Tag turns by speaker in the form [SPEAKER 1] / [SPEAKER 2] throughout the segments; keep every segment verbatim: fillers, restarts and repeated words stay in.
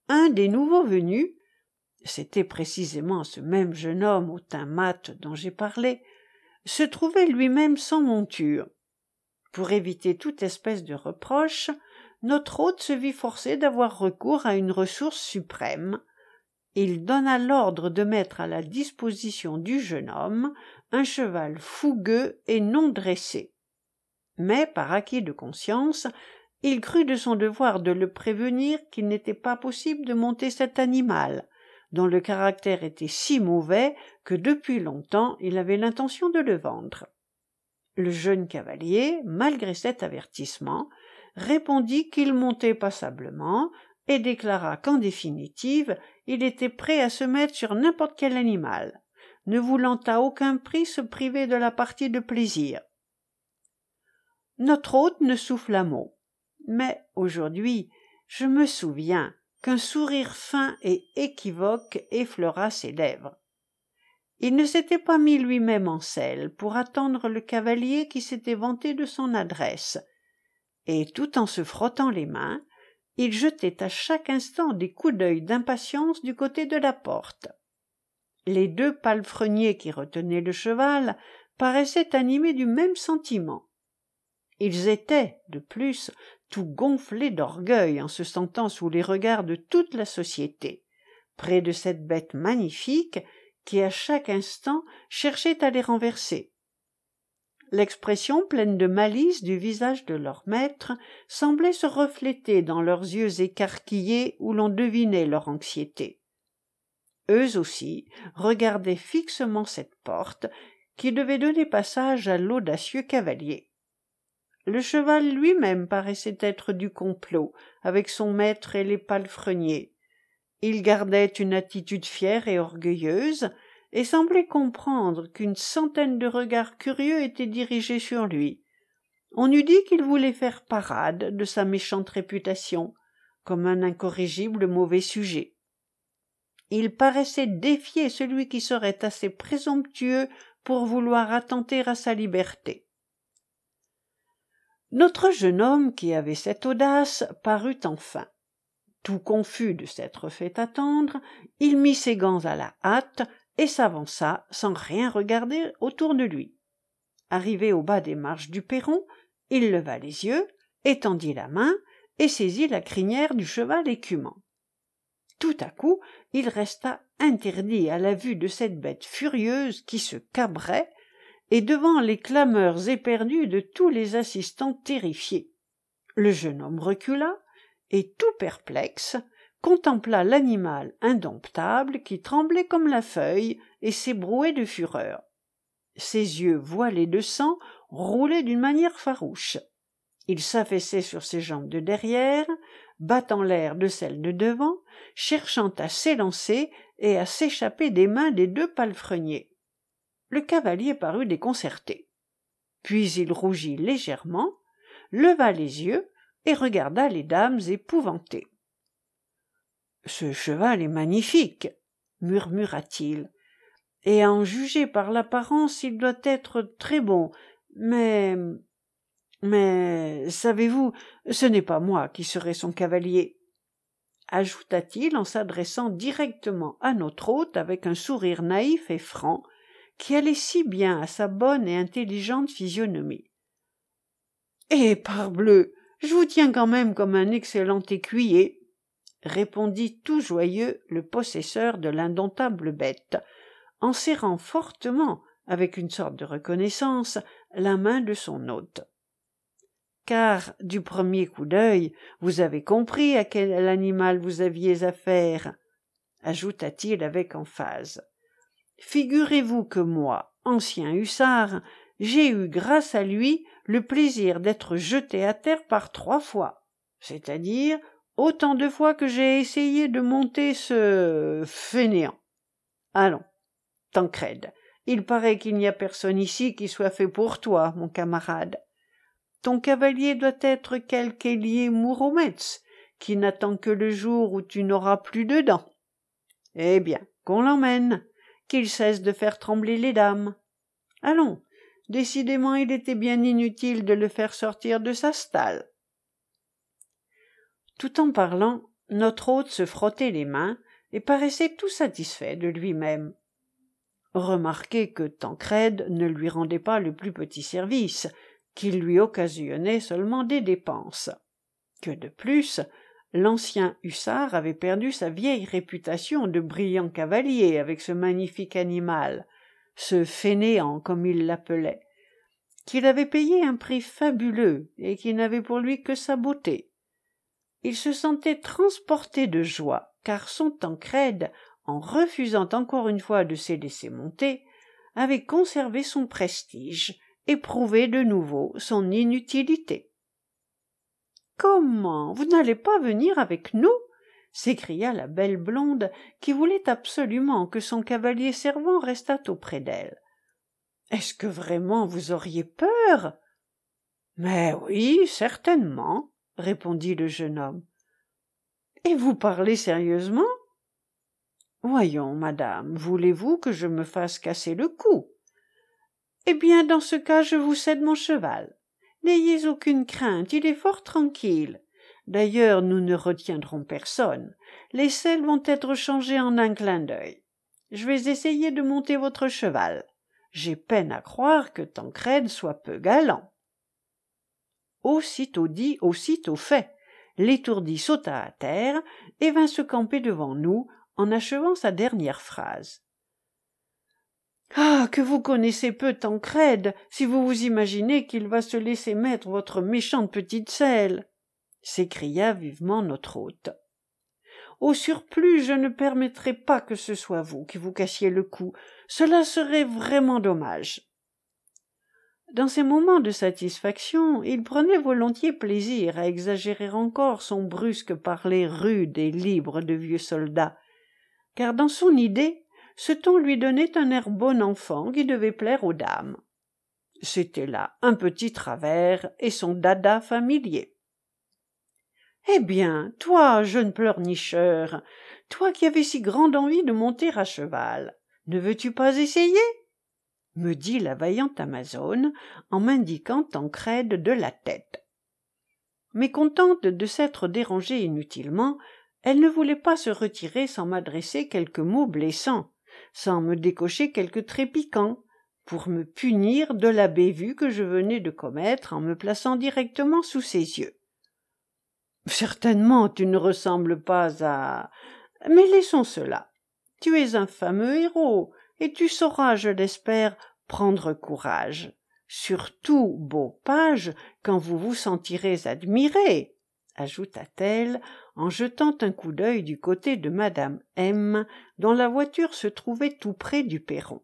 [SPEAKER 1] un des nouveaux venus, c'était précisément ce même jeune homme au teint mat dont j'ai parlé, se trouvait lui-même sans monture. Pour éviter toute espèce de reproche, notre hôte se vit forcé d'avoir recours à une ressource suprême. Il donna l'ordre de mettre à la disposition du jeune homme un cheval fougueux et non dressé. Mais, par acquis de conscience, il crut de son devoir de le prévenir qu'il n'était pas possible de monter cet animal, dont le caractère était si mauvais que depuis longtemps il avait l'intention de le vendre. Le jeune cavalier, malgré cet avertissement, répondit qu'il montait passablement et déclara qu'en définitive il était prêt à se mettre sur n'importe quel animal, ne voulant à aucun prix se priver de la partie de plaisir. Notre hôte ne souffla mot, mais aujourd'hui je me souviens qu'un sourire fin et équivoque effleura ses lèvres. Il ne s'était pas mis lui-même en selle pour attendre le cavalier qui s'était vanté de son adresse, et tout en se frottant les mains, il jetait à chaque instant des coups d'œil d'impatience du côté de la porte. Les deux palefreniers qui retenaient le cheval paraissaient animés du même sentiment. Ils étaient, de plus, tout gonflés d'orgueil en se sentant sous les regards de toute la société, près de cette bête magnifique qui à chaque instant cherchait à les renverser. L'expression pleine de malice du visage de leur maître semblait se refléter dans leurs yeux écarquillés où l'on devinait leur anxiété. Eux aussi regardaient fixement cette porte qui devait donner passage à l'audacieux cavalier. Le cheval lui-même paraissait être du complot avec son maître et les palefreniers. Il gardait une attitude fière et orgueilleuse, et semblait comprendre qu'une centaine de regards curieux étaient dirigés sur lui. On eût dit qu'il voulait faire parade de sa méchante réputation, comme un incorrigible mauvais sujet. Il paraissait défier celui qui serait assez présomptueux pour vouloir attenter à sa liberté. Notre jeune homme, qui avait cette audace, parut enfin. Tout confus de s'être fait attendre, il mit ses gants à la hâte et s'avança sans rien regarder autour de lui. Arrivé au bas des marches du perron, il leva les yeux, étendit la main et saisit la crinière du cheval écumant. Tout à coup, il resta interdit à la vue de cette bête furieuse qui se cabrait et devant les clameurs éperdues de tous les assistants terrifiés. Le jeune homme recula et, tout perplexe, contempla l'animal indomptable qui tremblait comme la feuille et s'ébrouait de fureur. Ses yeux voilés de sang roulaient d'une manière farouche. Il s'affaissait sur ses jambes de derrière, battant l'air de celles de devant, cherchant à s'élancer et à s'échapper des mains des deux palefreniers. Le cavalier parut déconcerté. Puis il rougit légèrement, leva les yeux et regarda les dames épouvantées. « Ce cheval est magnifique, » murmura-t-il, « et à en juger par l'apparence, il doit être très bon, mais... mais, savez-vous, ce n'est pas moi qui serai son cavalier. » ajouta-t-il en s'adressant directement à notre hôte avec un sourire naïf et franc, qui allait si bien à sa bonne et intelligente physionomie. « Eh, parbleu, je vous tiens quand même comme un excellent écuyer, » répondit tout joyeux le possesseur de l'indomptable bête, en serrant fortement, avec une sorte de reconnaissance, la main de son hôte. « Car, du premier coup d'œil, vous avez compris à quel animal vous aviez affaire, » ajouta-t-il avec emphase. « Figurez-vous que moi, ancien hussard, j'ai eu, grâce à lui, le plaisir d'être jeté à terre par trois fois, c'est-à-dire autant de fois que j'ai essayé de monter ce fainéant. Allons, Tancrède, il paraît qu'il n'y a personne ici qui soit fait pour toi, mon camarade. Ton cavalier doit être quelque ailier Mourometz, qui n'attend que le jour où tu n'auras plus de dents. Eh bien, qu'on l'emmène, qu'il cesse de faire trembler les dames. Allons, décidément il était bien inutile de le faire sortir de sa stalle. » Tout en parlant, Notre hôte se frottait les mains et paraissait tout satisfait de lui-même. Remarquez que Tancrède ne lui rendait pas le plus petit service, qu'il lui occasionnait seulement des dépenses. Que de plus, l'ancien hussard avait perdu sa vieille réputation de brillant cavalier avec ce magnifique animal, ce fainéant comme il l'appelait, qu'il avait payé un prix fabuleux et qui n'avait pour lui que sa beauté. Il se sentait transporté de joie, car son Tancrède, en refusant encore une fois de se laisser monter, avait conservé son prestige et prouvé de nouveau son inutilité. « Comment, vous n'allez pas venir avec nous ?» s'écria la belle blonde, qui voulait absolument que son cavalier servant restât auprès d'elle. « Est-ce que vraiment vous auriez peur ?»« Mais oui, certainement, » répondit le jeune homme. « Et vous parlez sérieusement ?»« Voyons, madame, voulez-vous que je me fasse casser le cou ? Eh bien, dans ce cas, je vous cède mon cheval. N'ayez aucune crainte, il est fort tranquille. D'ailleurs, nous ne retiendrons personne. Les selles vont être changées en un clin d'œil. Je vais essayer de monter votre cheval. J'ai peine à croire que Tancrède soit peu galant. » Aussitôt dit, aussitôt fait. L'étourdi sauta à terre et vint se camper devant nous en achevant sa dernière phrase. « Ah, que vous connaissez peu Tancrède, si vous vous imaginez qu'il va se laisser mettre votre méchante petite selle !» s'écria vivement notre hôte. « Au surplus, je ne permettrai pas que ce soit vous qui vous cassiez le cou, cela serait vraiment dommage. » Dans ces moments de satisfaction, il prenait volontiers plaisir à exagérer encore son brusque parler rude et libre de vieux soldat, car dans son idée, ce ton lui donnait un air bon enfant qui devait plaire aux dames. C'était là un petit travers et son dada familier. « Eh bien, toi, jeune pleurnicheur, toi qui avais si grande envie de monter à cheval, ne veux-tu pas essayer ?» me dit la vaillante Amazone en m'indiquant Tancrède de la tête. Mécontente de s'être dérangée inutilement, elle ne voulait pas se retirer sans m'adresser quelques mots blessants, sans me décocher quelques traits piquants, pour me punir de la bévue que je venais de commettre en me plaçant directement sous ses yeux. « Certainement, tu ne ressembles pas à... Mais laissons cela. Tu es un fameux héros, et tu sauras, je l'espère, prendre courage. Surtout, beau page, quand vous vous sentirez admiré, » ajouta-t-elle en jetant un coup d'œil du côté de madame M, dont la voiture se trouvait tout près du perron.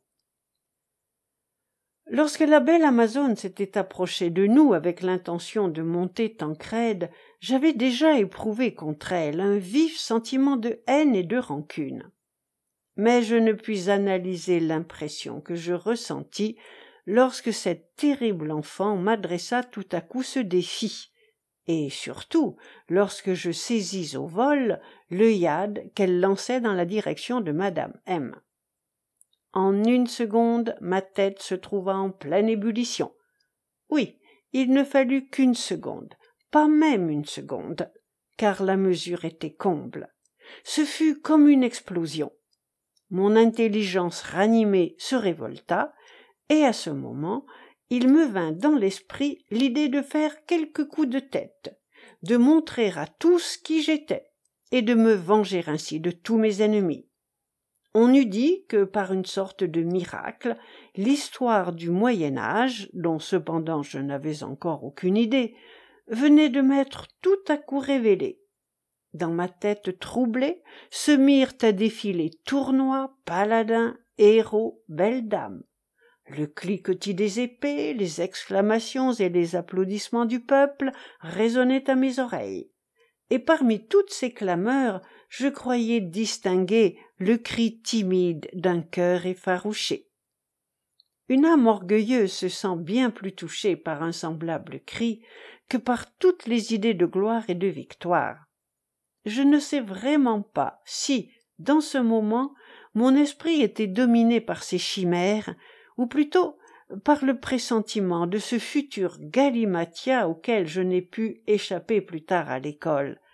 [SPEAKER 1] Lorsque la belle Amazone s'était approchée de nous avec l'intention de monter Tancrède, j'avais déjà éprouvé contre elle un vif sentiment de haine et de rancune. Mais je ne puis analyser l'impression que je ressentis lorsque cette terrible enfant m'adressa tout à coup ce défi, et surtout lorsque je saisis au vol l'œillade qu'elle lançait dans la direction de madame M. En une seconde, ma tête se trouva en pleine ébullition. Oui, il ne fallut qu'une seconde, pas même une seconde, car la mesure était comble. Ce fut comme une explosion. Mon intelligence ranimée se révolta, et à ce moment, il me vint dans l'esprit l'idée de faire quelques coups de tête, de montrer à tous qui j'étais, et de me venger ainsi de tous mes ennemis. On eût dit que, par une sorte de miracle, l'histoire du Moyen-Âge, dont cependant je n'avais encore aucune idée, venait de m'être tout à coup révélée. Dans ma tête troublée se mirent à défiler tournois, paladins, héros, belles dames. Le cliquetis des épées, les exclamations et les applaudissements du peuple résonnaient à mes oreilles. Et parmi toutes ces clameurs, je croyais distinguer le cri timide d'un cœur effarouché. Une âme orgueilleuse se sent bien plus touchée par un semblable cri que par toutes les idées de gloire et de victoire. Je ne sais vraiment pas si, dans ce moment, mon esprit était dominé par ces chimères, ou plutôt par le pressentiment de ce futur galimatia auquel je n'ai pu échapper plus tard à l'école.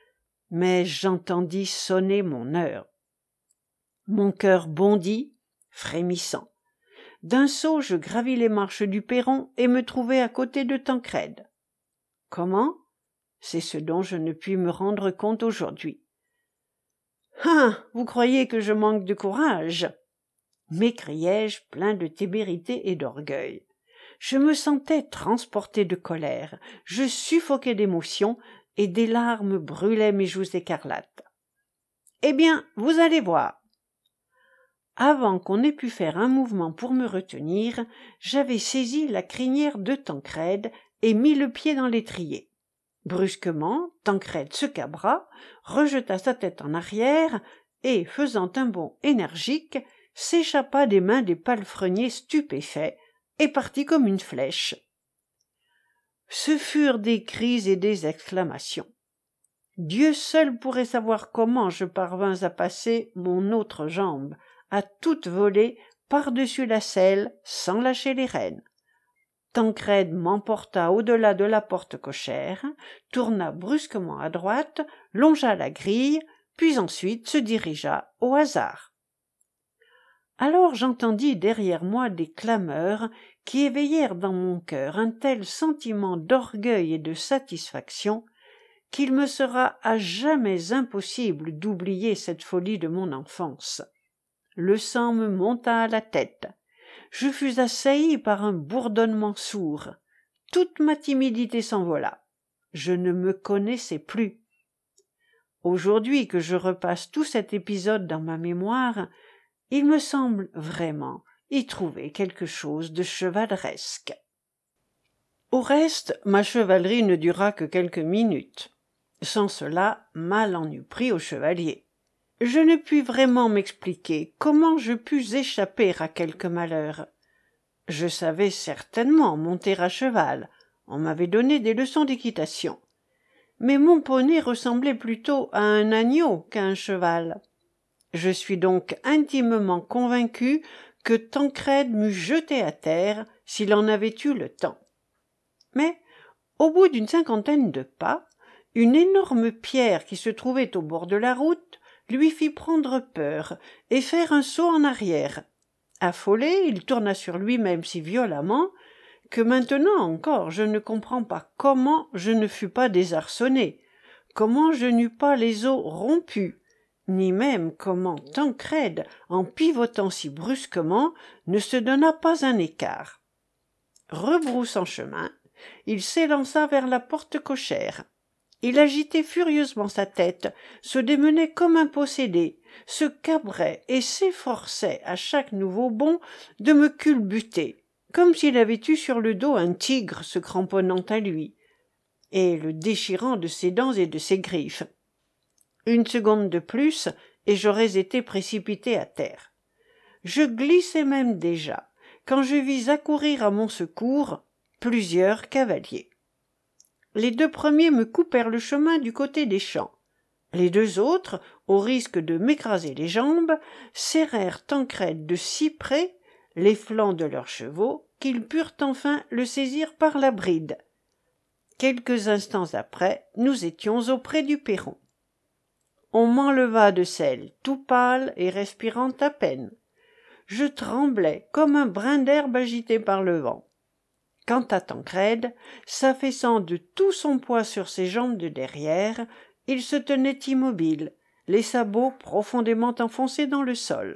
[SPEAKER 1] mais j'entendis sonner mon heure. Mon cœur bondit, frémissant. D'un saut, je gravis les marches du perron et me trouvai à côté de Tancrède. Comment? C'est ce dont je ne puis me rendre compte aujourd'hui. « Ah, vous croyez que je manque de courage ?» m'écriai-je, plein de témérité et d'orgueil. Je me sentais transporté de colère, je suffoquais d'émotion et des larmes brûlaient mes joues écarlates. « Eh bien, vous allez voir. » Avant qu'on ait pu faire un mouvement pour me retenir, j'avais saisi la crinière de Tancrède et mis le pied dans l'étrier. Brusquement, Tancrède se cabra, rejeta sa tête en arrière et, faisant un bond énergique, s'échappa des mains des palefreniers stupéfaits et partit comme une flèche. Ce furent des cris et des exclamations. Dieu seul pourrait savoir comment je parvins à passer mon autre jambe, à toute volée, par-dessus la selle, sans lâcher les rênes. Tancrède m'emporta au-delà de la porte cochère, tourna brusquement à droite, longea la grille, puis ensuite se dirigea au hasard. Alors j'entendis derrière moi des clameurs qui éveillèrent dans mon cœur un tel sentiment d'orgueil et de satisfaction qu'il me sera à jamais impossible d'oublier cette folie de mon enfance. Le sang me monta à la tête. Je fus assailli par un bourdonnement sourd. Toute ma timidité s'envola. Je ne me connaissais plus. Aujourd'hui que je repasse tout cet épisode dans ma mémoire, il me semble vraiment y trouver quelque chose de chevaleresque. Au reste, ma chevalerie ne dura que quelques minutes. Sans cela, mal en eût pris au chevalier. Je ne puis vraiment m'expliquer comment je pus échapper à quelque malheur. Je savais certainement monter à cheval, on m'avait donné des leçons d'équitation. Mais mon poney ressemblait plutôt à un agneau qu'à un cheval. Je suis donc intimement convaincu que Tancrède m'eût jeté à terre s'il en avait eu le temps. Mais, au bout d'une cinquantaine de pas, une énorme pierre qui se trouvait au bord de la route lui fit prendre peur et faire un saut en arrière. Affolé, il tourna sur lui-même si violemment que maintenant encore je ne comprends pas comment je ne fus pas désarçonné, comment je n'eus pas les os rompus, ni même comment Tancrède, en pivotant si brusquement, ne se donna pas un écart. Rebroussant chemin, il s'élança vers la porte cochère. Il agitait furieusement sa tête, se démenait comme un possédé, se cabrait et s'efforçait à chaque nouveau bond de me culbuter, comme s'il avait eu sur le dos un tigre se cramponnant à lui, et le déchirant de ses dents et de ses griffes. Une seconde de plus, et j'aurais été précipité à terre. Je glissais même déjà, quand je vis accourir à mon secours plusieurs cavaliers. Les deux premiers me coupèrent le chemin du côté des champs. Les deux autres, au risque de m'écraser les jambes, serrèrent Tancrède de si près les flancs de leurs chevaux qu'ils purent enfin le saisir par la bride. Quelques instants après, nous étions auprès du perron. On m'enleva de selle, tout pâle et respirant à peine. Je tremblais comme un brin d'herbe agité par le vent. Quant à Tancrède, s'affaissant de tout son poids sur ses jambes de derrière, il se tenait immobile, les sabots profondément enfoncés dans le sol.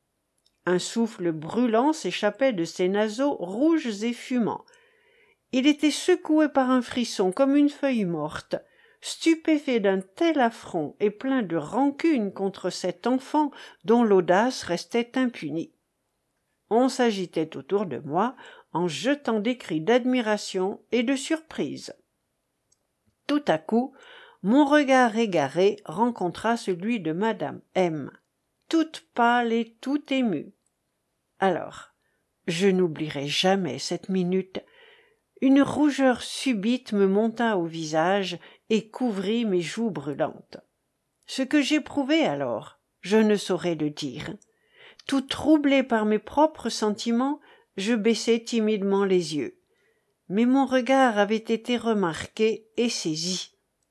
[SPEAKER 1] Un souffle brûlant s'échappait de ses naseaux rouges et fumants. Il était secoué par un frisson comme une feuille morte, stupéfait d'un tel affront et plein de rancune contre cet enfant dont l'audace restait impunie. On s'agitait autour de moi en jetant des cris d'admiration et de surprise. Tout à coup, mon regard égaré rencontra celui de madame M, toute pâle et tout émue. Alors, je n'oublierai jamais cette minute. Une rougeur subite me monta au visage et couvrit mes joues brûlantes. Ce que j'éprouvai alors, je ne saurais le dire. Tout troublé par mes propres sentiments, je baissai timidement les yeux. Mais mon regard avait été remarqué et saisi.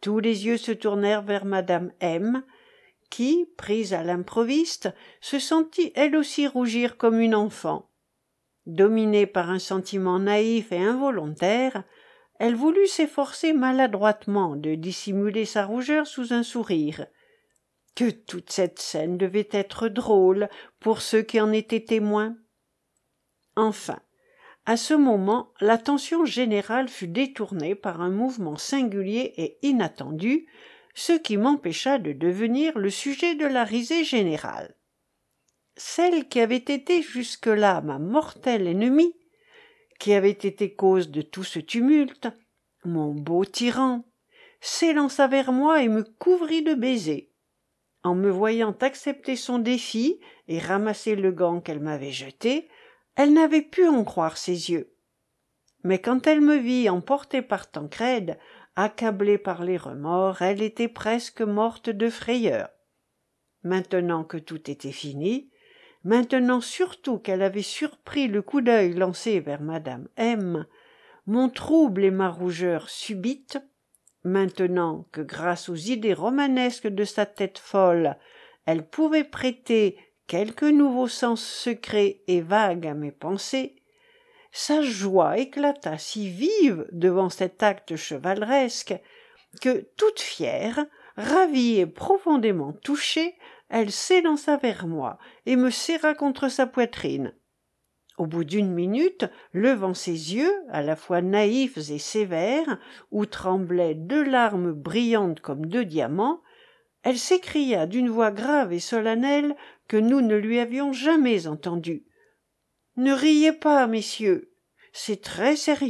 [SPEAKER 1] Tous les yeux se tournèrent vers madame M., qui, prise à l'improviste, se sentit elle aussi rougir comme une enfant. Dominée par un sentiment naïf et involontaire, elle voulut s'efforcer maladroitement de dissimuler sa rougeur sous un sourire. Que toute cette scène devait être drôle pour ceux qui en étaient témoins. Enfin, à ce moment, l'attention générale fut détournée par un mouvement singulier et inattendu, ce qui m'empêcha de devenir le sujet de la risée générale. Celle qui avait été jusque-là ma mortelle ennemie, qui avait été cause de tout ce tumulte, mon beau tyran, s'élança vers moi et me couvrit de baisers. En me voyant accepter son défi et ramasser le gant qu'elle m'avait jeté, elle n'avait pu en croire ses yeux. Mais quand elle me vit emportée par Tancrède, accablée par les remords, elle était presque morte de frayeur. Maintenant que tout était fini, maintenant surtout qu'elle avait surpris le coup d'œil lancé vers madame M., mon trouble et ma rougeur subite, maintenant que grâce aux idées romanesques de sa tête folle, elle pouvait prêter quelque nouveau sens secret et vague à mes pensées, sa joie éclata si vive devant cet acte chevaleresque que, toute fière, ravie et profondément touchée, elle s'élança vers moi et me serra contre sa poitrine. Au bout d'une minute, levant ses yeux, à la fois naïfs et sévères, où tremblaient deux larmes brillantes comme deux diamants, elle s'écria d'une voix grave et solennelle que nous ne lui avions jamais entendue. « Ne riez pas, messieurs, c'est très sérieux. »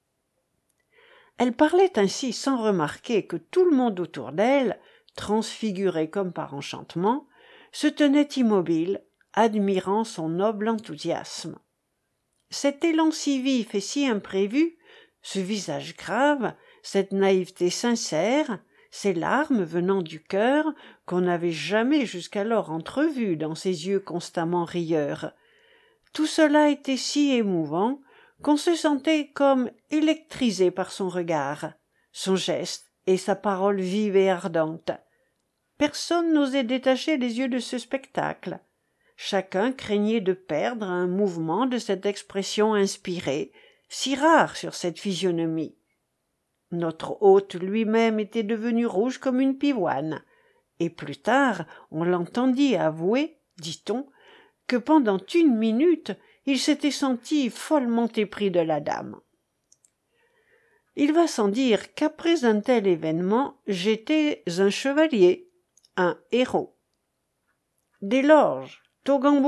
[SPEAKER 1] Elle parlait ainsi sans remarquer que tout le monde autour d'elle, transfiguré comme par enchantement, se tenait immobile, admirant son noble enthousiasme. Cet élan si vif et si imprévu, ce visage grave, cette naïveté sincère, ces larmes venant du cœur qu'on n'avait jamais jusqu'alors entrevues dans ses yeux constamment rieurs, tout cela était si émouvant qu'on se sentait comme électrisé par son regard, son geste et sa parole vive et ardente. Personne n'osait détacher les yeux de ce spectacle. Chacun craignait de perdre un mouvement de cette expression inspirée, si rare sur cette physionomie. Notre hôte lui-même était devenu rouge comme une pivoine, et plus tard on l'entendit avouer, dit-on, que pendant une minute il s'était senti follement épris de la dame. Il va sans dire qu'après un tel événement, j'étais un chevalier, un héros. « Des Lorges, Toggenbourg !»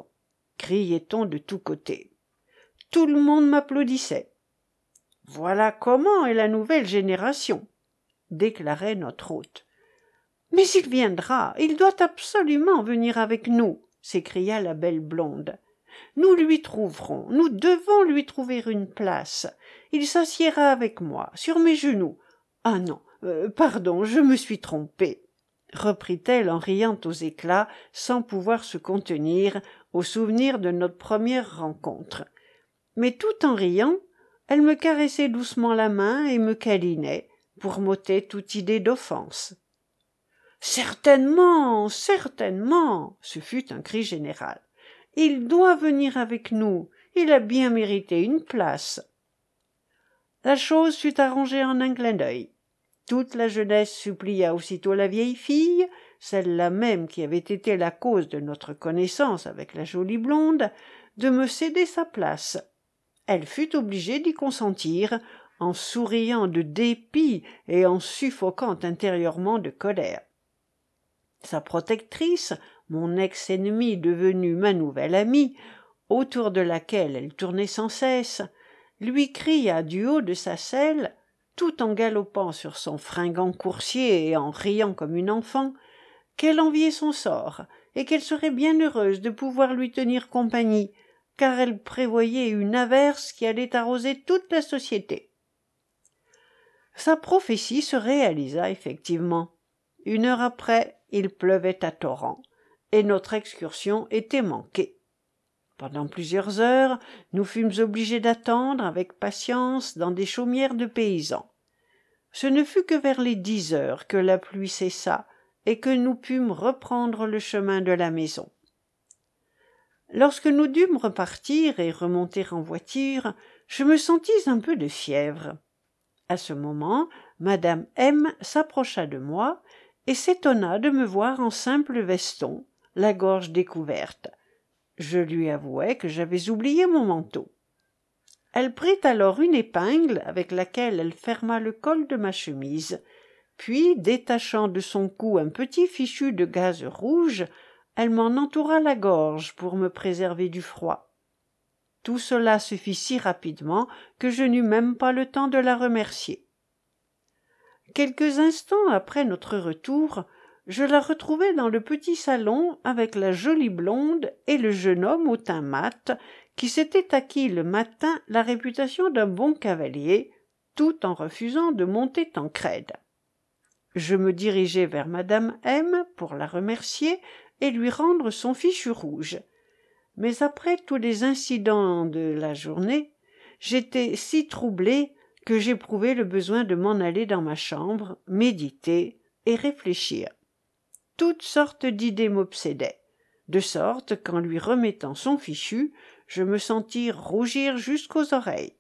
[SPEAKER 1] criait-on de tous côtés. Tout le monde m'applaudissait. « Voilà comment est la nouvelle génération !» déclarait notre hôte. « Mais il viendra, il doit absolument venir avec nous !» s'écria la belle blonde. « Nous lui trouverons, nous devons lui trouver une place. Il s'assiera avec moi, sur mes genoux. Ah non, euh, pardon, je me suis trompée. » reprit-elle en riant aux éclats, sans pouvoir se contenir, au souvenir de notre première rencontre. Mais tout en riant, elle me caressait doucement la main et me câlinait, pour m'ôter toute idée d'offense. « Certainement, certainement !» ce fut un cri général. « Il doit venir avec nous, il a bien mérité une place. » La chose fut arrangée en un clin d'œil. Toute la jeunesse supplia aussitôt la vieille fille, celle-là même qui avait été la cause de notre connaissance avec la jolie blonde, de me céder sa place. Elle fut obligée d'y consentir, en souriant de dépit et en suffoquant intérieurement de colère. Sa protectrice, mon ex-ennemie devenue ma nouvelle amie, autour de laquelle elle tournait sans cesse, lui cria du haut de sa selle, tout en galopant sur son fringant coursier et en riant comme une enfant, qu'elle enviait son sort et qu'elle serait bien heureuse de pouvoir lui tenir compagnie, car elle prévoyait une averse qui allait arroser toute la société. Sa prophétie se réalisa effectivement. Une heure après, il pleuvait à torrents, et notre excursion était manquée. Pendant plusieurs heures, nous fûmes obligés d'attendre avec patience dans des chaumières de paysans. Ce ne fut que vers les dix heures que la pluie cessa et que nous pûmes reprendre le chemin de la maison. Lorsque nous dûmes repartir et remonter en voiture, je me sentis un peu de fièvre. À ce moment, madame M s'approcha de moi et s'étonna de me voir en simple veston, la gorge découverte. Je lui avouai que j'avais oublié mon manteau. Elle prit alors une épingle avec laquelle elle ferma le col de ma chemise, puis, détachant de son cou un petit fichu de gaze rouge, elle m'en entoura la gorge pour me préserver du froid. Tout cela se fit si rapidement que je n'eus même pas le temps de la remercier. Quelques instants après notre retour, je la retrouvai dans le petit salon avec la jolie blonde et le jeune homme au teint mat qui s'était acquis le matin la réputation d'un bon cavalier, tout en refusant de monter Tancrède. Je me dirigeai vers madame M pour la remercier et lui rendre son fichu rouge. Mais après tous les incidents de la journée, j'étais si troublé que j'éprouvai le besoin de m'en aller dans ma chambre, méditer et réfléchir. Toutes sortes d'idées m'obsédaient, de sorte qu'en lui remettant son fichu, je me sentis rougir jusqu'aux oreilles.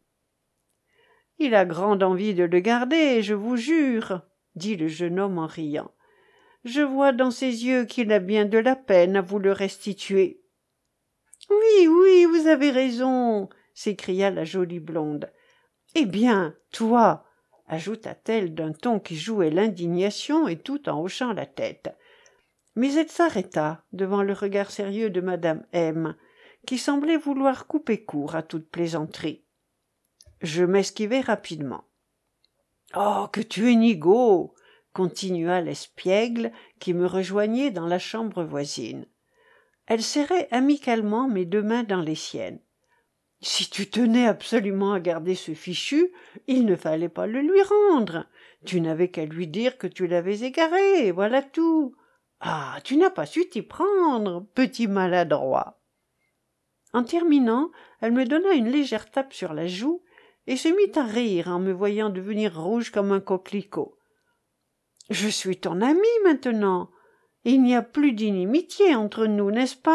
[SPEAKER 1] « Il a grande envie de le garder, je vous jure, » dit le jeune homme en riant. « Je vois dans ses yeux qu'il a bien de la peine à vous le restituer. »« Oui, oui, vous avez raison, » s'écria la jolie blonde. « Eh bien, toi, » ajouta-t-elle d'un ton qui jouait l'indignation et tout en hochant la tête. Mais elle s'arrêta devant le regard sérieux de madame M, qui semblait vouloir couper court à toute plaisanterie. Je m'esquivai rapidement. « Oh, que tu es nigaud !» continua l'espiègle qui me rejoignait dans la chambre voisine. Elle serrait amicalement mes deux mains dans les siennes. « Si tu tenais absolument à garder ce fichu, il ne fallait pas le lui rendre. Tu n'avais qu'à lui dire que tu l'avais égaré, voilà tout. Ah, tu n'as pas su t'y prendre, petit maladroit. » En terminant, elle me donna une légère tape sur la joue et se mit à rire en me voyant devenir rouge comme un coquelicot. « Je suis ton ami maintenant. Il n'y a plus d'inimitié entre nous, n'est-ce pas ?»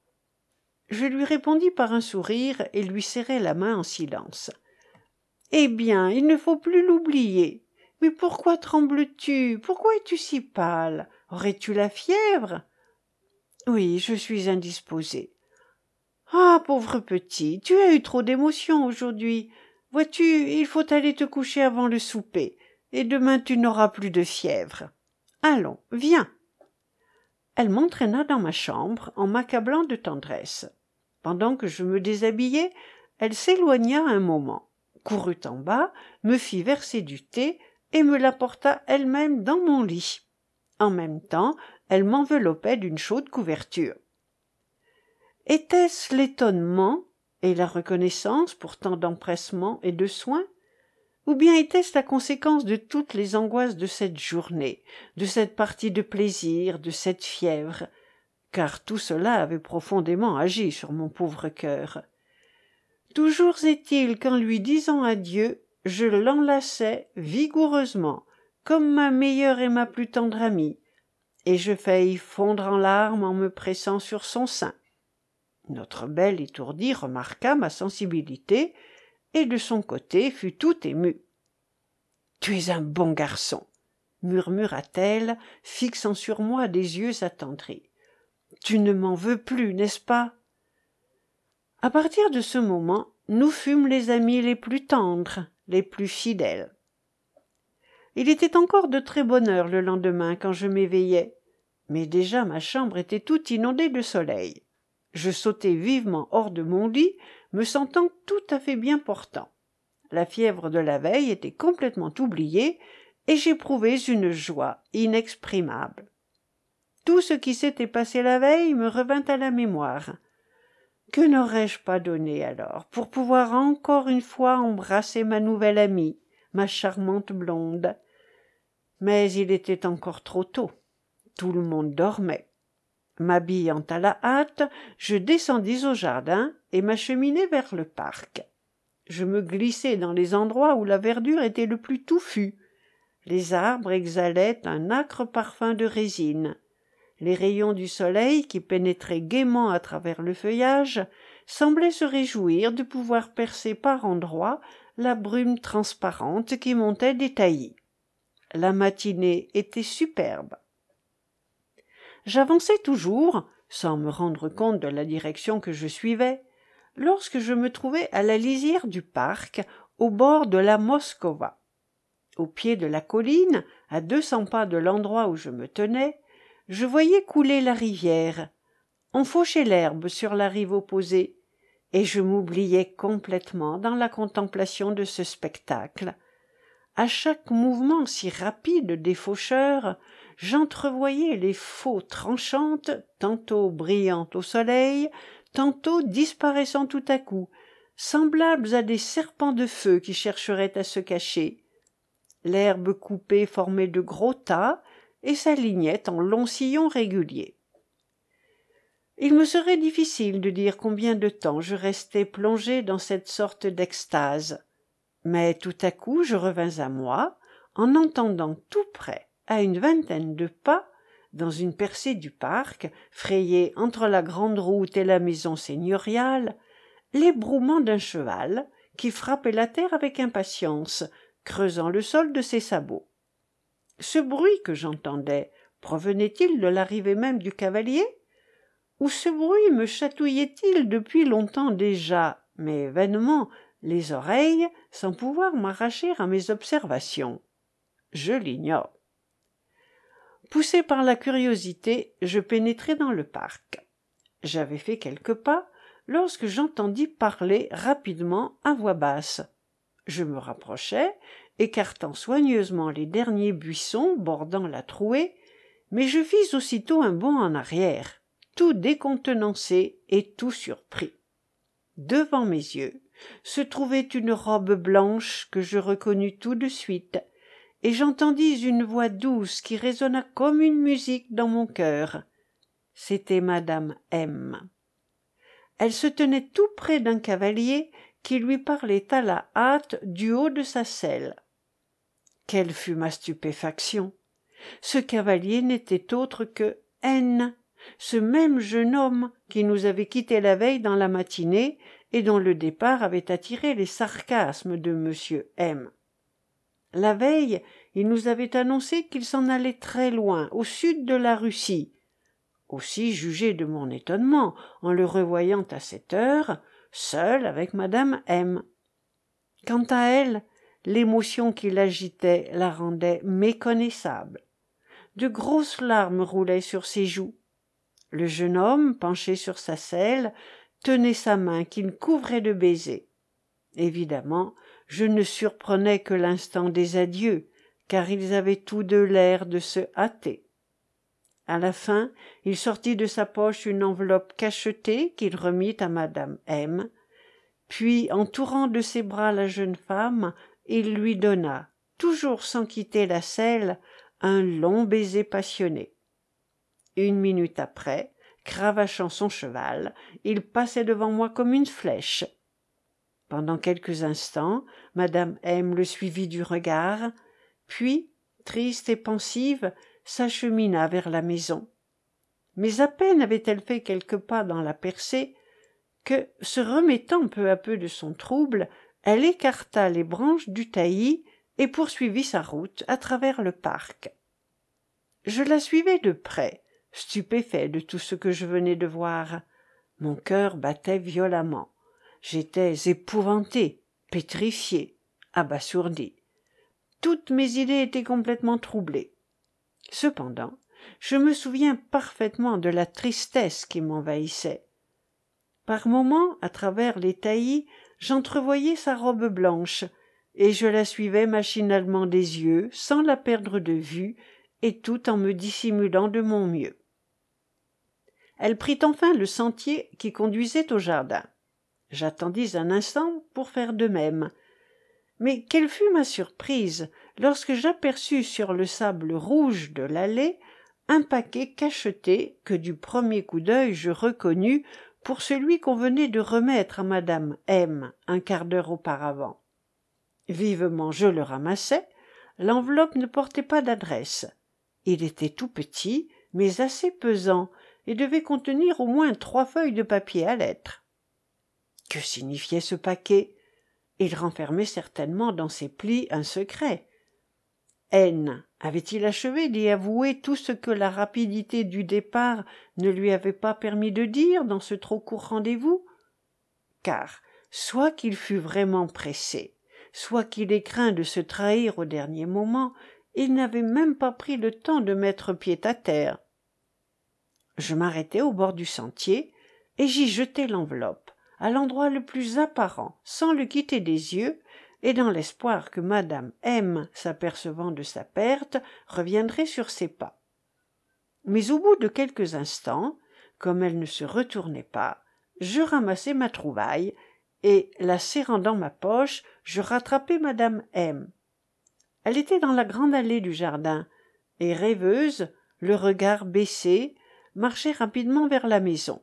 [SPEAKER 1] Je lui répondis par un sourire et lui serrai la main en silence. « Eh bien, il ne faut plus l'oublier. Mais pourquoi trembles-tu? Pourquoi es-tu si pâle? Aurais-tu la fièvre? »« Oui, je suis indisposée. »« Ah, pauvre petit, tu as eu trop d'émotions aujourd'hui. Vois-tu, il faut aller te coucher avant le souper, et demain tu n'auras plus de fièvre. Allons, viens. » Elle m'entraîna dans ma chambre en m'accablant de tendresse. Pendant que je me déshabillais, elle s'éloigna un moment, courut en bas, me fit verser du thé et me l'apporta elle-même dans mon lit. En même temps, elle m'enveloppait d'une chaude couverture. Était-ce l'étonnement et la reconnaissance pour tant d'empressement et de soins? Ou bien était-ce la conséquence de toutes les angoisses de cette journée, de cette partie de plaisir, de cette fièvre, car tout cela avait profondément agi sur mon pauvre cœur. Toujours est-il qu'en lui disant adieu, je l'enlaçai vigoureusement, comme ma meilleure et ma plus tendre amie, et je faillis fondre en larmes en me pressant sur son sein. Notre belle étourdie remarqua ma sensibilité, et de son côté fut tout émue. « Tu es un bon garçon, » murmura-t-elle, fixant sur moi des yeux attendris. « Tu ne m'en veux plus, n'est-ce pas ?» À partir de ce moment, nous fûmes les amis les plus tendres, les plus fidèles. Il était encore de très bonne heure le lendemain quand je m'éveillai, mais déjà ma chambre était toute inondée de soleil. Je sautai vivement hors de mon lit, me sentant tout à fait bien portant. La fièvre de la veille était complètement oubliée, et j'éprouvais une joie inexprimable. Tout ce qui s'était passé la veille me revint à la mémoire. Que n'aurais-je pas donné alors pour pouvoir encore une fois embrasser ma nouvelle amie, ma charmante blonde? Mais il était encore trop tôt. Tout le monde dormait. M'habillant à la hâte, je descendis au jardin et m'acheminai vers le parc. Je me glissai dans les endroits où la verdure était le plus touffue. Les arbres exhalaient un âcre parfum de résine. Les rayons du soleil, qui pénétraient gaiement à travers le feuillage, semblaient se réjouir de pouvoir percer par endroits la brume transparente qui montait des taillis. La matinée était superbe. J'avançais toujours, sans me rendre compte de la direction que je suivais, lorsque je me trouvai à la lisière du parc, au bord de la Moskova. Au pied de la colline, à deux cents pas de l'endroit où je me tenais, je voyais couler la rivière. On fauchait l'herbe sur la rive opposée, et je m'oubliais complètement dans la contemplation de ce spectacle. À chaque mouvement si rapide des faucheurs, j'entrevoyais les faux tranchantes, tantôt brillantes au soleil, tantôt disparaissant tout à coup, semblables à des serpents de feu qui chercheraient à se cacher. L'herbe coupée formait de gros tas et s'alignait en longs sillons réguliers. Il me serait difficile de dire combien de temps je restai plongé dans cette sorte d'extase. Mais tout à coup je revins à moi, en entendant tout près, à une vingtaine de pas, dans une percée du parc, frayée entre la grande route et la maison seigneuriale, l'ébrouement d'un cheval qui frappait la terre avec impatience, creusant le sol de ses sabots. Ce bruit que j'entendais provenait-il de l'arrivée même du cavalier? Ou ce bruit me chatouillait-il depuis longtemps déjà, mais vainement, les oreilles, sans pouvoir m'arracher à mes observations? Je l'ignore. Poussé par la curiosité, je pénétrai dans le parc. J'avais fait quelques pas lorsque j'entendis parler rapidement à voix basse. Je me rapprochai, écartant soigneusement les derniers buissons bordant la trouée, mais je fis aussitôt un bond en arrière, tout décontenancé et tout surpris. Devant mes yeux se trouvait une robe blanche que je reconnus tout de suite, et j'entendis une voix douce qui résonna comme une musique dans mon cœur. C'était madame M. Elle se tenait tout près d'un cavalier qui lui parlait à la hâte du haut de sa selle. Quelle fut ma stupéfaction! Ce cavalier n'était autre que N, ce même jeune homme qui nous avait quittés la veille dans la matinée et dont le départ avait attiré les sarcasmes de monsieur M. La veille, il nous avait annoncé qu'il s'en allait très loin, au sud de la Russie. Aussi, jugez de mon étonnement en le revoyant à cette heure, seul avec madame M. Quant à elle, l'émotion qui l'agitait la rendait méconnaissable. De grosses larmes roulaient sur ses joues. Le jeune homme, penché sur sa selle, tenait sa main qu'il couvrait de baisers. Évidemment, je ne surprenais que l'instant des adieux, car ils avaient tous deux l'air de se hâter. À la fin, il sortit de sa poche une enveloppe cachetée qu'il remit à madame M. Puis, entourant de ses bras la jeune femme, il lui donna, toujours sans quitter la selle, un long baiser passionné. Une minute après, cravachant son cheval, il passait devant moi comme une flèche. Pendant quelques instants, madame M. le suivit du regard, puis, triste et pensive, s'achemina vers la maison. Mais à peine avait-elle fait quelques pas dans la percée que, se remettant peu à peu de son trouble, elle écarta les branches du taillis et poursuivit sa route à travers le parc. Je la suivais de près, stupéfait de tout ce que je venais de voir. Mon cœur battait violemment. J'étais épouvanté, pétrifié, abasourdi. Toutes mes idées étaient complètement troublées. Cependant, je me souviens parfaitement de la tristesse qui m'envahissait. Par moments, à travers les taillis, j'entrevoyais sa robe blanche, et je la suivais machinalement des yeux, sans la perdre de vue, et tout en me dissimulant de mon mieux. Elle prit enfin le sentier qui conduisait au jardin. J'attendis un instant pour faire de même. Mais quelle fut ma surprise lorsque j'aperçus sur le sable rouge de l'allée un paquet cacheté que du premier coup d'œil je reconnus pour celui qu'on venait de remettre à madame M. un quart d'heure auparavant. Vivement je le ramassai, L'enveloppe ne portait pas d'adresse. Il était tout petit, mais assez pesant, et devait contenir au moins trois feuilles de papier à lettres. Que signifiait ce paquet? Il renfermait certainement dans ses plis un secret. N avait-il achevé d'y avouer tout ce que la rapidité du départ ne lui avait pas permis de dire dans ce trop court rendez-vous? Car, soit qu'il fût vraiment pressé, soit qu'il ait craint de se trahir au dernier moment, il n'avait même pas pris le temps de mettre pied à terre. Je m'arrêtai au bord du sentier, et j'y jetai l'enveloppe, à l'endroit le plus apparent, sans le quitter des yeux, et dans l'espoir que madame M, s'apercevant de sa perte, reviendrait sur ses pas. Mais au bout de quelques instants, comme elle ne se retournait pas, je ramassai ma trouvaille, et, la serrant dans ma poche, je rattrapai madame M. Elle était dans la grande allée du jardin, et rêveuse, le regard baissé, marchait rapidement vers la maison.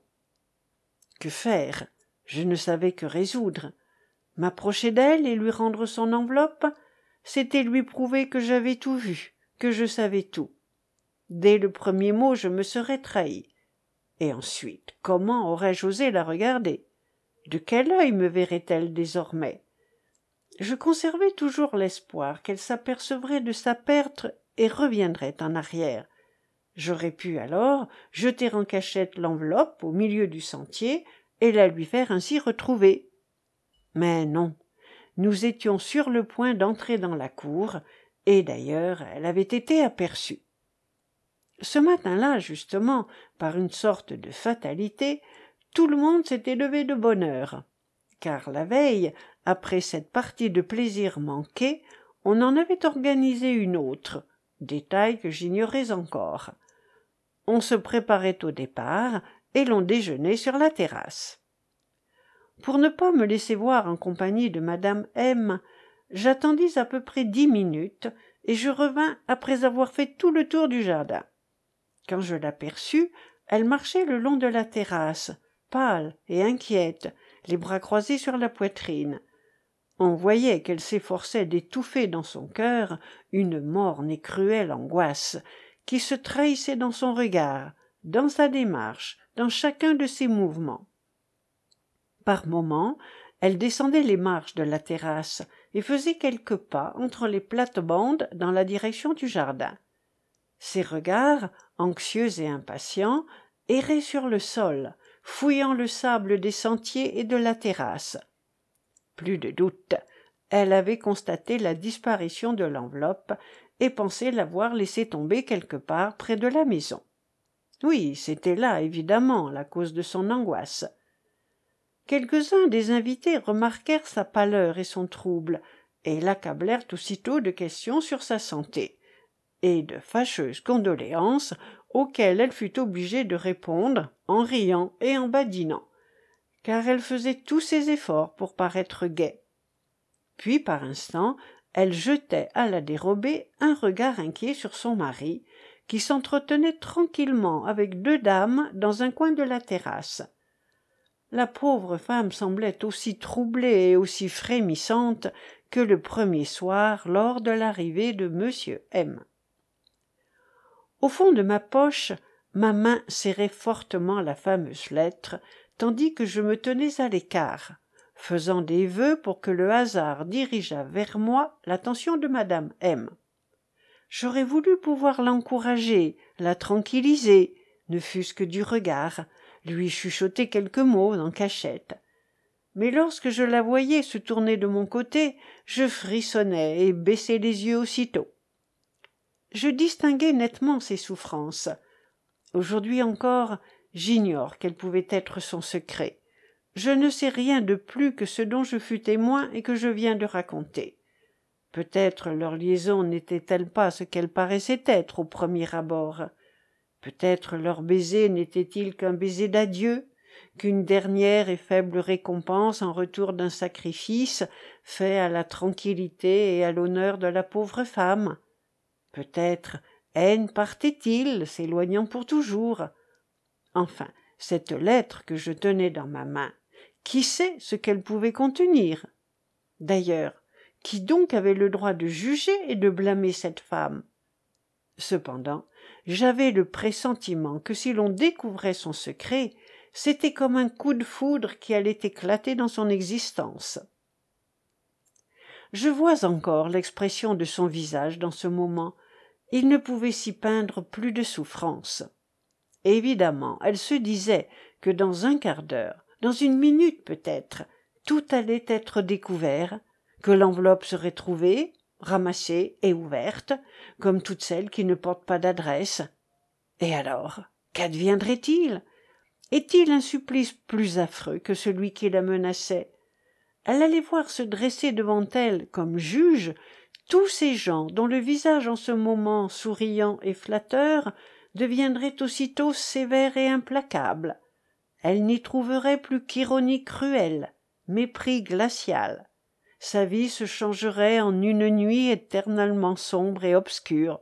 [SPEAKER 1] Que faire? Je ne savais que résoudre. M'approcher d'elle et lui rendre son enveloppe, c'était lui prouver que j'avais tout vu, que je savais tout. Dès le premier mot, je me serais trahi. Et ensuite, comment aurais-je osé la regarder? De quel œil me verrait-elle désormais? Je conservais toujours l'espoir qu'elle s'apercevrait de sa perte et reviendrait en arrière. J'aurais pu alors jeter en cachette l'enveloppe au milieu du sentier et la lui faire ainsi retrouver. Mais non, nous étions sur le point d'entrer dans la cour, et d'ailleurs elle avait été aperçue. Ce matin-là, justement, par une sorte de fatalité, tout le monde s'était levé de bonne heure, car la veille, après cette partie de plaisir manquée, on en avait organisé une autre, détail que j'ignorais encore. On se préparait au départ, et l'on déjeunait sur la terrasse. Pour ne pas me laisser voir en compagnie de madame M, j'attendis à peu près dix minutes, et je revins après avoir fait tout le tour du jardin. Quand je l'aperçus, elle marchait le long de la terrasse, pâle et inquiète, les bras croisés sur la poitrine. On voyait qu'elle s'efforçait d'étouffer dans son cœur une morne et cruelle angoisse, qui se trahissait dans son regard, dans sa démarche, dans chacun de ses mouvements. Par moments, elle descendait les marches de la terrasse et faisait quelques pas entre les plates-bandes dans la direction du jardin. Ses regards, anxieux et impatients, erraient sur le sol, fouillant le sable des sentiers et de la terrasse. Plus de doute, elle avait constaté la disparition de l'enveloppe et pensait l'avoir laissée tomber quelque part près de la maison. Oui, c'était là, évidemment, la cause de son angoisse. Quelques-uns des invités remarquèrent sa pâleur et son trouble, et l'accablèrent aussitôt de questions sur sa santé, et de fâcheuses condoléances auxquelles elle fut obligée de répondre en riant et en badinant, car elle faisait tous ses efforts pour paraître gaie. Puis, par instants, elle jetait à la dérobée un regard inquiet sur son mari, qui s'entretenait tranquillement avec deux dames dans un coin de la terrasse. La pauvre femme semblait aussi troublée et aussi frémissante que le premier soir lors de l'arrivée de monsieur M. Au fond de ma poche, ma main serrait fortement la fameuse lettre, tandis que je me tenais à l'écart, faisant des vœux pour que le hasard dirigeât vers moi l'attention de madame M. J'aurais voulu pouvoir l'encourager, la tranquilliser, ne fût-ce que du regard, lui chuchoter quelques mots en cachette. Mais lorsque je la voyais se tourner de mon côté, je frissonnais et baissais les yeux aussitôt. Je distinguais nettement ses souffrances. Aujourd'hui encore, j'ignore quel pouvait être son secret. Je ne sais rien de plus que ce dont je fus témoin et que je viens de raconter. Peut-être leur liaison n'était-elle pas ce qu'elle paraissait être au premier abord. Peut-être leur baiser n'était-il qu'un baiser d'adieu, qu'une dernière et faible récompense en retour d'un sacrifice fait à la tranquillité et à l'honneur de la pauvre femme. Peut-être N partait-il, s'éloignant pour toujours. Enfin, cette lettre que je tenais dans ma main, qui sait ce qu'elle pouvait contenir? D'ailleurs, Qui donc avait le droit de juger et de blâmer cette femme? Cependant, j'avais le pressentiment que si l'on découvrait son secret, c'était comme un coup de foudre qui allait éclater dans son existence. Je vois encore l'expression de son visage dans ce moment. Il ne pouvait s'y peindre plus de souffrance. Évidemment, elle se disait que dans un quart d'heure, dans une minute peut-être, tout allait être découvert, que l'enveloppe serait trouvée, ramassée et ouverte, comme toutes celles qui ne portent pas d'adresse. Et alors, qu'adviendrait-il? Est-il un supplice plus affreux que celui qui la menaçait? Elle allait voir se dresser devant elle comme juges tous ces gens dont le visage en ce moment souriant et flatteur deviendrait aussitôt sévère et implacable. Elle n'y trouverait plus qu'ironie cruelle, mépris glacial. Sa vie se changerait en une nuit éternellement sombre et obscure.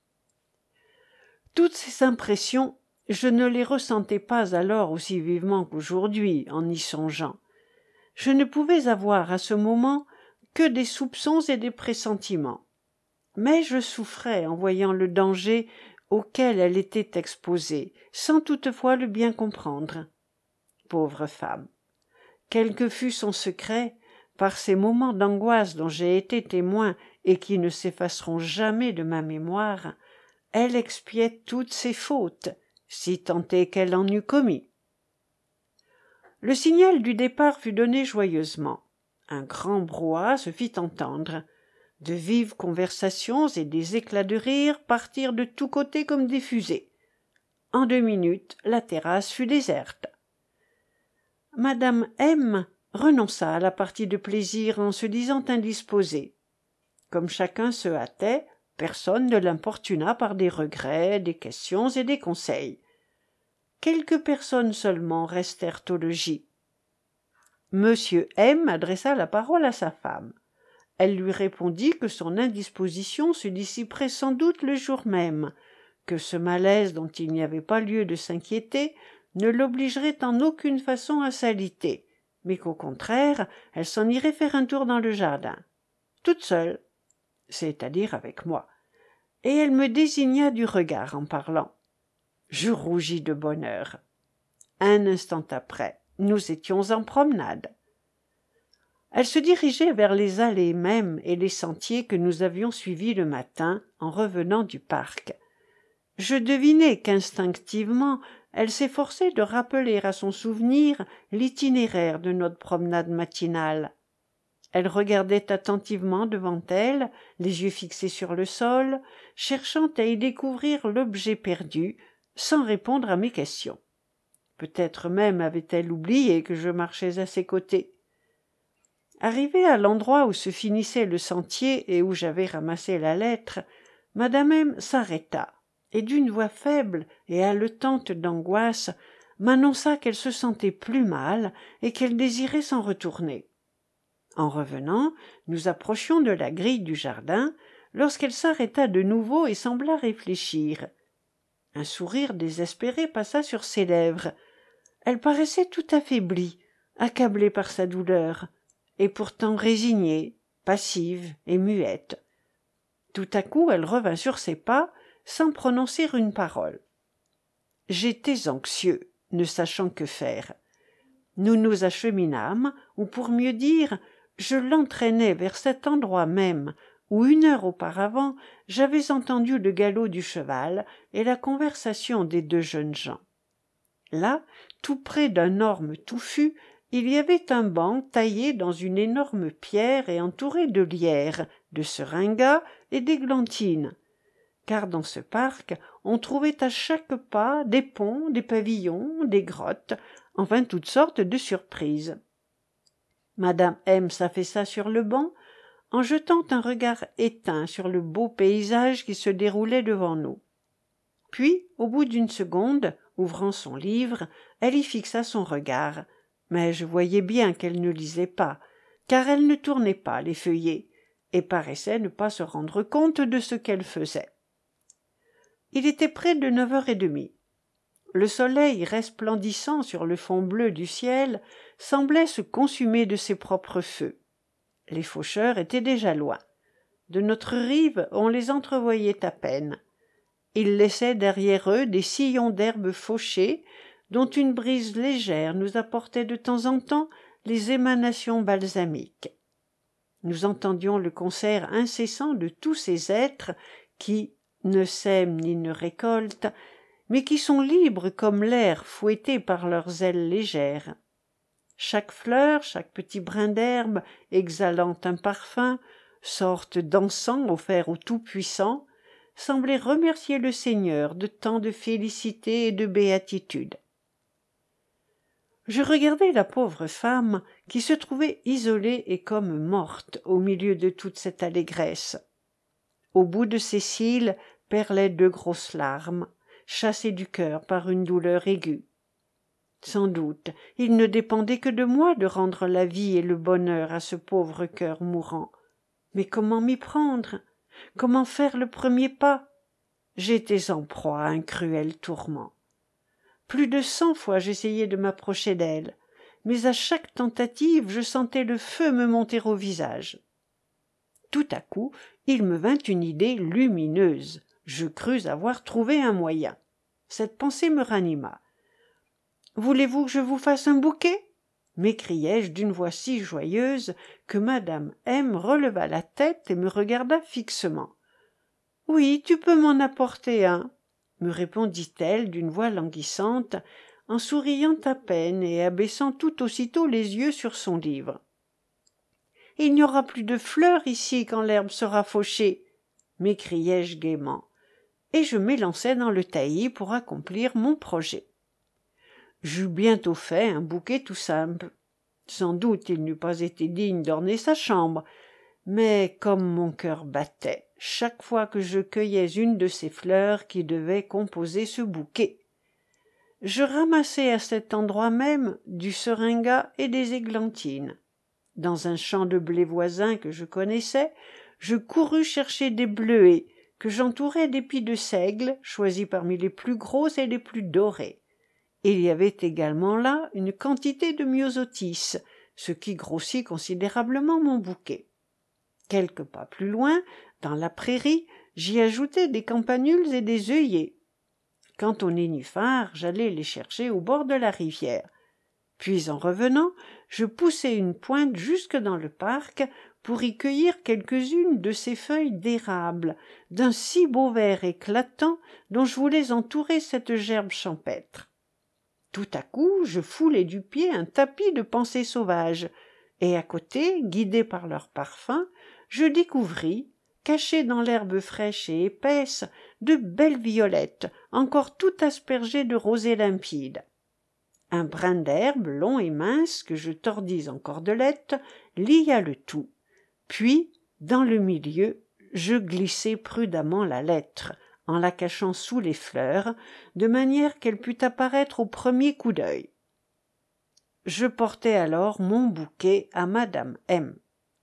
[SPEAKER 1] Toutes ces impressions, je ne les ressentais pas alors aussi vivement qu'aujourd'hui en y songeant. Je ne pouvais avoir à ce moment que des soupçons et des pressentiments. Mais je souffrais en voyant le danger auquel elle était exposée, sans toutefois le bien comprendre. Pauvre femme! Quel que fût son secret, par ces moments d'angoisse dont j'ai été témoin et qui ne s'effaceront jamais de ma mémoire, elle expiait toutes ses fautes, si tant est qu'elle en eût commis. Le signal du départ fut donné joyeusement. Un grand brouhaha se fit entendre. De vives conversations et des éclats de rire partirent de tous côtés comme des fusées. En deux minutes, la terrasse fut déserte. Madame M. renonça à la partie de plaisir en se disant indisposée. Comme chacun se hâtait, personne ne l'importuna par des regrets, des questions et des conseils. Quelques personnes seulement restèrent au logis. Monsieur M. adressa la parole à sa femme. Elle lui répondit que son indisposition se dissiperait sans doute le jour même, que ce malaise dont il n'y avait pas lieu de s'inquiéter ne l'obligerait en aucune façon à s'aliter, mais qu'au contraire, elle s'en irait faire un tour dans le jardin, toute seule, c'est-à-dire avec moi, et elle me désigna du regard en parlant. Je rougis de bonheur. Un instant après, nous étions en promenade. Elle se dirigeait vers les allées mêmes et les sentiers que nous avions suivis le matin en revenant du parc. Je devinai qu'instinctivement elle s'efforçait de rappeler à son souvenir l'itinéraire de notre promenade matinale. Elle regardait attentivement devant elle, les yeux fixés sur le sol, cherchant à y découvrir l'objet perdu, sans répondre à mes questions. Peut-être même avait-elle oublié que je marchais à ses côtés. Arrivée à l'endroit où se finissait le sentier et où j'avais ramassé la lettre, Madame M. s'arrêta, et d'une voix faible et haletante d'angoisse m'annonça qu'elle se sentait plus mal et qu'elle désirait s'en retourner. En revenant, nous approchions de la grille du jardin, lorsqu'elle s'arrêta de nouveau et sembla réfléchir. Un sourire désespéré passa sur ses lèvres. Elle paraissait tout affaiblie, accablée par sa douleur, et pourtant résignée, passive et muette. Tout à coup, elle revint sur ses pas, sans prononcer une parole. J'étais anxieux, ne sachant que faire. Nous nous acheminâmes, ou pour mieux dire, je l'entraînai vers cet endroit même où une heure auparavant j'avais entendu le galop du cheval et la conversation des deux jeunes gens. Là, tout près d'un orme touffu, il y avait un banc taillé dans une énorme pierre et entouré de lierres, de seringas et d'églantines, car dans ce parc on trouvait à chaque pas des ponts, des pavillons, des grottes, enfin toutes sortes de surprises. Madame M. s'affaissa sur le banc, en jetant un regard éteint sur le beau paysage qui se déroulait devant nous. Puis, au bout d'une seconde, ouvrant son livre, elle y fixa son regard, mais je voyais bien qu'elle ne lisait pas, car elle ne tournait pas les feuillets, et paraissait ne pas se rendre compte de ce qu'elle faisait. Il était près de neuf heures et demie. Le soleil resplendissant sur le fond bleu du ciel semblait se consumer de ses propres feux. Les faucheurs étaient déjà loin. De notre rive, on les entrevoyait à peine. Ils laissaient derrière eux des sillons d'herbes fauchées, dont une brise légère nous apportait de temps en temps les émanations balsamiques. Nous entendions le concert incessant de tous ces êtres qui ne sèment ni ne récoltent, mais qui sont libres comme l'air fouettés par leurs ailes légères. Chaque fleur, chaque petit brin d'herbe, exhalant un parfum, sorte d'encens offert au Tout-Puissant, semblait remercier le Seigneur de tant de félicité et de béatitude. Je regardais la pauvre femme qui se trouvait isolée et comme morte au milieu de toute cette allégresse. Au bout de ses cils perlaient deux grosses larmes, chassées du cœur par une douleur aiguë. Sans doute, il ne dépendait que de moi de rendre la vie et le bonheur à ce pauvre cœur mourant. Mais comment m'y prendre? Comment faire le premier pas? J'étais en proie à un cruel tourment. Plus de cent fois j'essayai de m'approcher d'elle, mais à chaque tentative je sentais le feu me monter au visage. Tout à coup, il me vint une idée lumineuse. Je crus avoir trouvé un moyen. Cette pensée me ranima. « Voulez-vous que je vous fasse un bouquet ?» m'écriai-je d'une voix si joyeuse que madame M. releva la tête et me regarda fixement. « Oui, tu peux m'en apporter un, » me répondit-elle d'une voix languissante, en souriant à peine et abaissant tout aussitôt les yeux sur son livre. « Il n'y aura plus de fleurs ici quand l'herbe sera fauchée, » m'écriai-je gaiement, et je m'élançai dans le taillis pour accomplir mon projet. J'eus bientôt fait un bouquet tout simple. Sans doute il n'eût pas été digne d'orner sa chambre, mais comme mon cœur battait chaque fois que je cueillais une de ces fleurs qui devaient composer ce bouquet. Je ramassai à cet endroit même du seringa et des églantines. Dans un champ de blé voisin que je connaissais, je courus chercher des bleuets que j'entourai d'épis de seigle, choisis parmi les plus grosses et les plus dorées. Il y avait également là une quantité de myosotis, ce qui grossit considérablement mon bouquet. Quelques pas plus loin, dans la prairie, j'y ajoutai des campanules et des œillets. Quant aux nénuphars, j'allais les chercher au bord de la rivière. Puis, en revenant, je poussai une pointe jusque dans le parc pour y cueillir quelques-unes de ces feuilles d'érable, d'un si beau vert éclatant dont je voulais entourer cette gerbe champêtre. Tout à coup, je foulai du pied un tapis de pensées sauvages, et à côté, guidé par leur parfum, je découvris, cachées dans l'herbe fraîche et épaisse, de belles violettes, encore tout aspergées de rosée limpide. Un brin d'herbe long et mince que je tordis en cordelettes lia le tout. Puis, dans le milieu, je glissai prudemment la lettre, en la cachant sous les fleurs, de manière qu'elle pût apparaître au premier coup d'œil. Je portai alors mon bouquet à madame M.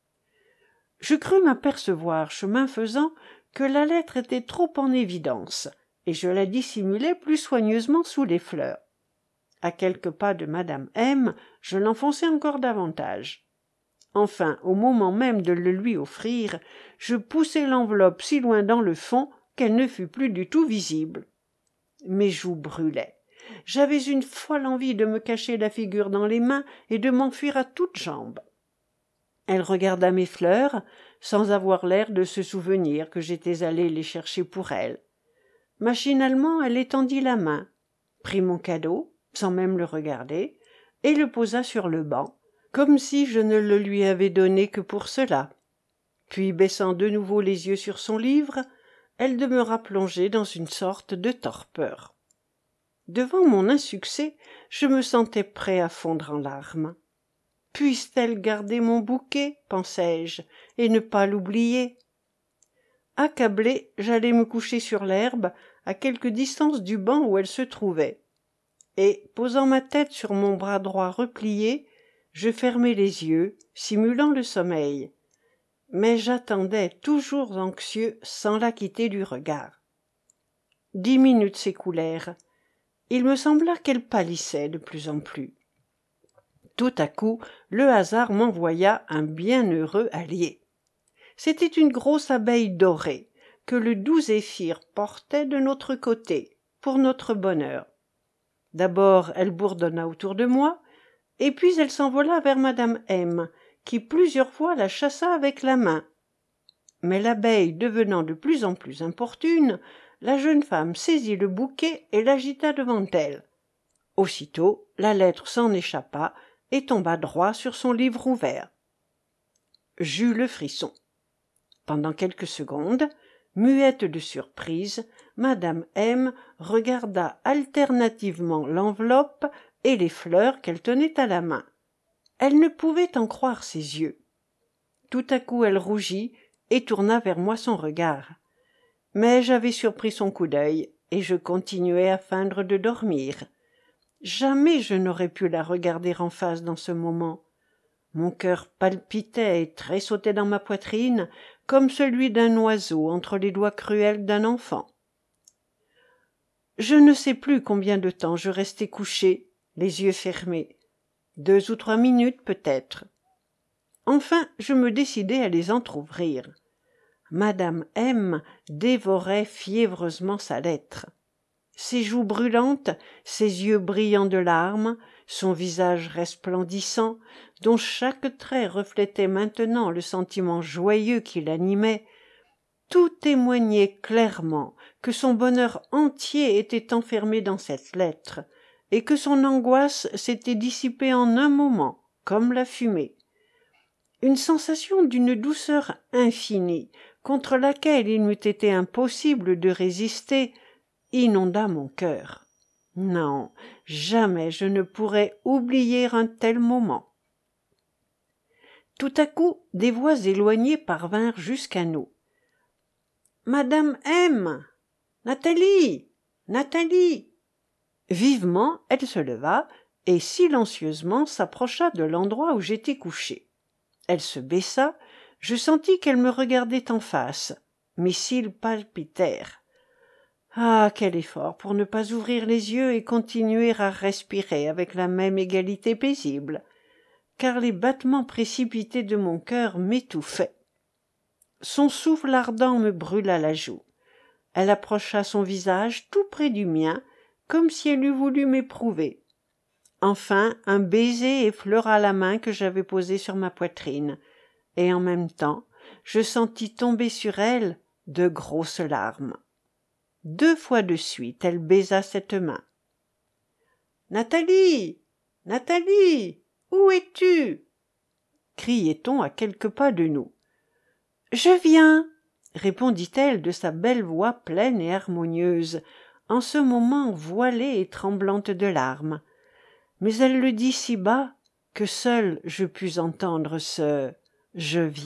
[SPEAKER 1] Je crus m'apercevoir, chemin faisant, que la lettre était trop en évidence, et je la dissimulai plus soigneusement sous les fleurs. À quelques pas de madame M, je l'enfonçai encore davantage. Enfin, au moment même de le lui offrir, je poussai l'enveloppe si loin dans le fond qu'elle ne fut plus du tout visible. Mes joues brûlaient. J'avais une folle envie de me cacher la figure dans les mains et de m'enfuir à toutes jambes. Elle regarda mes fleurs, sans avoir l'air de se souvenir que j'étais allé les chercher pour elle. Machinalement, elle étendit la main, prit mon cadeau, sans même le regarder, et le posa sur le banc, comme si je ne le lui avais donné que pour cela. Puis, baissant de nouveau les yeux sur son livre, elle demeura plongée dans une sorte de torpeur. Devant mon insuccès, je me sentais prêt à fondre en larmes. Puisse-t-elle garder mon bouquet, pensai-je, et ne pas l'oublier? Accablé, j'allai me coucher sur l'herbe, à quelque distance du banc où elle se trouvait, et, posant ma tête sur mon bras droit replié, je fermai les yeux, simulant le sommeil. Mais j'attendais, toujours anxieux, sans la quitter du regard. Dix minutes s'écoulèrent. Il me sembla qu'elle pâlissait de plus en plus. Tout à coup, le hasard m'envoya un bienheureux allié. C'était une grosse abeille dorée, que le doux zéphyr portait de notre côté, pour notre bonheur. D'abord elle bourdonna autour de moi, et puis elle s'envola vers madame M, qui plusieurs fois la chassa avec la main. Mais l'abeille devenant de plus en plus importune, la jeune femme saisit le bouquet et l'agita devant elle. Aussitôt, la lettre s'en échappa et tomba droit sur son livre ouvert. J'eus le frisson. Pendant quelques secondes, muette de surprise, madame M regarda alternativement l'enveloppe et les fleurs qu'elle tenait à la main. Elle ne pouvait en croire ses yeux. Tout à coup elle rougit et tourna vers moi son regard. Mais j'avais surpris son coup d'œil, et je continuai à feindre de dormir. Jamais je n'aurais pu la regarder en face dans ce moment. Mon cœur palpitait et tressautait dans ma poitrine, comme celui d'un oiseau entre les doigts cruels d'un enfant. Je ne sais plus combien de temps je restai couché, les yeux fermés. Deux ou trois minutes peut-être. Enfin, je me décidai à les entr'ouvrir. Madame M dévorait fiévreusement sa lettre. Ses joues brûlantes, ses yeux brillants de larmes, son visage resplendissant, dont chaque trait reflétait maintenant le sentiment joyeux qui l'animait, tout témoignait clairement que son bonheur entier était enfermé dans cette lettre, et que son angoisse s'était dissipée en un moment, comme la fumée. Une sensation d'une douceur infinie, contre laquelle il m'eût été impossible de résister, inonda mon cœur. Non, jamais je ne pourrais oublier un tel moment. Tout à coup, des voix éloignées parvinrent jusqu'à nous. « Madame M. Nathalie. Nathalie !» Vivement, elle se leva et silencieusement s'approcha de l'endroit où j'étais couché. Elle se baissa, je sentis qu'elle me regardait en face. Mes cils palpitèrent. Ah, quel effort pour ne pas ouvrir les yeux et continuer à respirer avec la même égalité paisible, car les battements précipités de mon cœur m'étouffaient. Son souffle ardent me brûla la joue. Elle approcha son visage tout près du mien, comme si elle eût voulu m'éprouver. Enfin, un baiser effleura la main que j'avais posée sur ma poitrine, et en même temps, je sentis tomber sur elle de grosses larmes. Deux fois de suite, elle baisa cette main. « Nathalie. Nathalie. Où es-tu » criait-on à quelques pas de nous. « Je viens » répondit-elle de sa belle voix pleine et harmonieuse, en ce moment voilée et tremblante de larmes. Mais elle le dit si bas que seul je pus entendre ce « je viens ».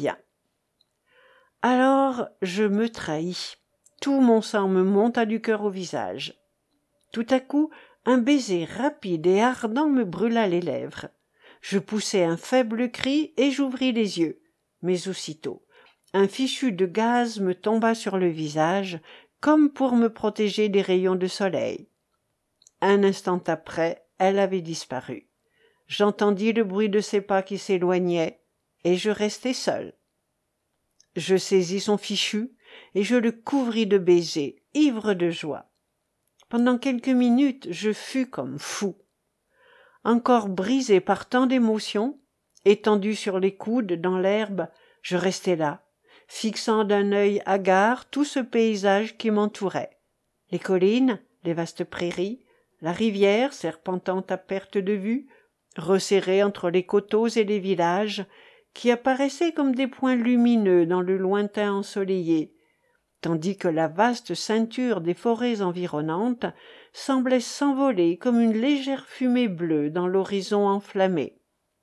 [SPEAKER 1] Alors je me trahis. Tout mon sang me monta du cœur au visage. Tout à coup, un baiser rapide et ardent me brûla les lèvres. Je poussai un faible cri et j'ouvris les yeux. Mais aussitôt, un fichu de gaz me tomba sur le visage, comme pour me protéger des rayons de soleil. Un instant après, elle avait disparu. J'entendis le bruit de ses pas qui s'éloignaient, et je restai seul. Je saisis son fichu, et je le couvris de baisers, ivre de joie. Pendant quelques minutes, je fus comme fou. Encore brisé par tant d'émotions, étendu sur les coudes dans l'herbe, je restai là, fixant d'un œil hagard tout ce paysage qui m'entourait. Les collines, les vastes prairies, la rivière serpentant à perte de vue, resserrée entre les coteaux et les villages, qui apparaissaient comme des points lumineux dans le lointain ensoleillé, tandis que la vaste ceinture des forêts environnantes semblait s'envoler comme une légère fumée bleue dans l'horizon enflammé.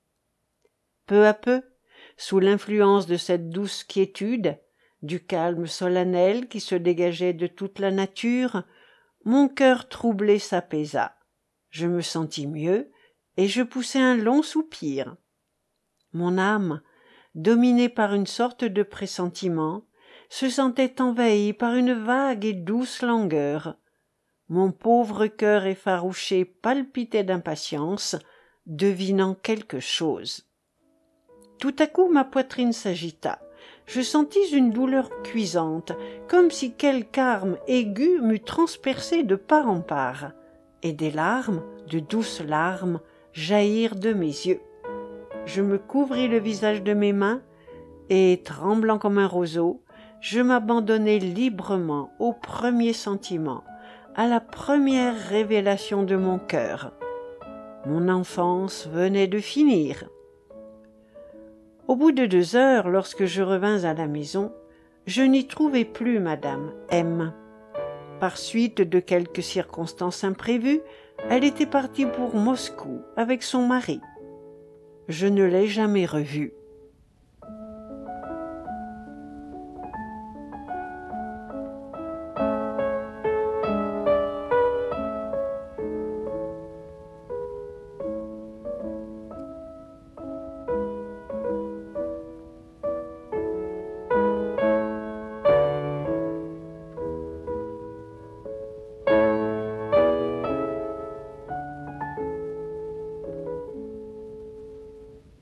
[SPEAKER 1] Peu à peu, sous l'influence de cette douce quiétude, du calme solennel qui se dégageait de toute la nature, mon cœur troublé s'apaisa. Je me sentis mieux, et je poussai un long soupir. Mon âme, dominée par une sorte de pressentiment, se sentait envahie par une vague et douce langueur. Mon pauvre cœur effarouché palpitait d'impatience, devinant quelque chose. Tout à coup ma poitrine s'agita. Je sentis une douleur cuisante, comme si quelque arme aiguë m'eût transpercé de part en part, et des larmes, de douces larmes, jaillirent de mes yeux. Je me couvris le visage de mes mains, et, tremblant comme un roseau, je m'abandonnai librement au premier sentiment, à la première révélation de mon cœur. Mon enfance venait de finir. Au bout de deux heures, lorsque je revins à la maison, je n'y trouvai plus madame M. Par suite de quelques circonstances imprévues, elle était partie pour Moscou avec son mari. Je ne l'ai jamais revue.